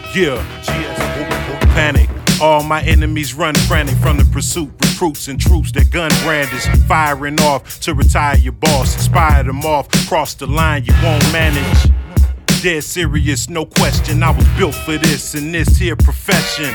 Yeah, panic. All my enemies run frantic from the pursuit. Recruits and troops that gun brandish, firing off to retire your boss. Inspire them off, cross the line you won't manage. Dead serious, no question. I was built for this in this here profession.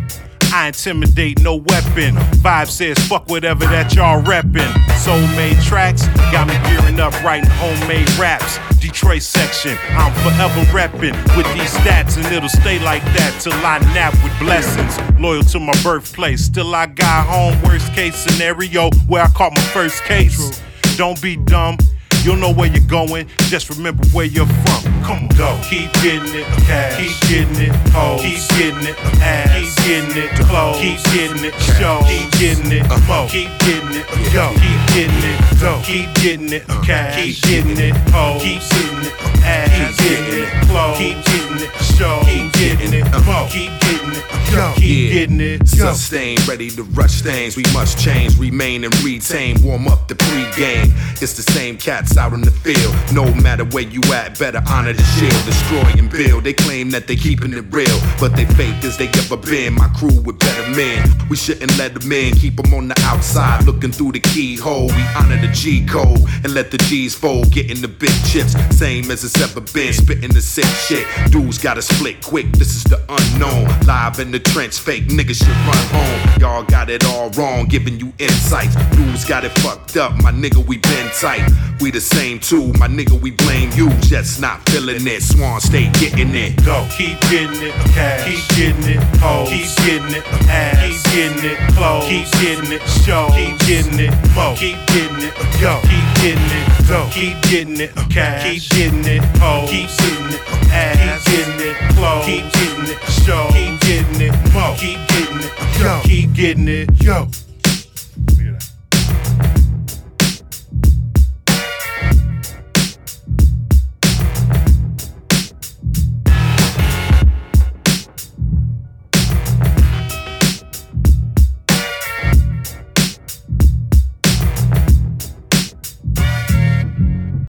I intimidate, no weapon. Vibe says fuck whatever that y'all reppin'. Soul-made tracks got me gearing up writing homemade raps. Detroit section, I'm forever reppin' with these stats, and it'll stay like that till I nap with blessings. Loyal to my birthplace, still I got home. Worst case scenario where I caught my first case. Don't be dumb. You'll know where you're going, just remember where you're from. Come on, go. Keep getting it, cash. Keep getting it, hoes. Keep getting it, ass. Keep getting it, clothes. Keep getting it, shows. Keep getting it, mo. Keep getting it, yo. Keep getting it, dough. Keep getting it, cash. Keep getting it, hoes. Keep getting it, ass. Keep getting it, clothes. Keep getting it, shows. Keep getting it, mo. Keep getting it, yo. Keep getting it, yo. Sustain, ready to rush things. We must change, remain and retain. Warm up the pre-game. It's the same cats out in the field. No matter where you at, better honor the shield. Destroy and build. They claim that they keeping it real, but they fake as they ever been. My crew with better men. We shouldn't let them in. Keep them on the outside, looking through the keyhole. We honor the G code and let the G's fold. Getting the big chips, same as it's ever been. Spitting the sick shit. Dudes gotta split quick. This is the unknown. Live in the trench, fake niggas should run home. Y'all got it all wrong, giving you insights. Dudes got it fucked up, my nigga. We been tight. We the same too, my nigga, we blame you, just not feeling it. Swan, stay getting it. Go, keep getting it, cash. Keep getting it, hoes. Keep getting it, ass. Keep getting it, clothes. Keep getting it, shows. Keep getting it, mo. Keep getting it, yo. Keep getting it, dough. Keep getting it, cash. Keep getting it, hoes. Keep getting it, ass. Keep getting it, clothes. Keep getting it, shows. Keep getting it, mo. Keep getting it, yo. Keep getting it, yo.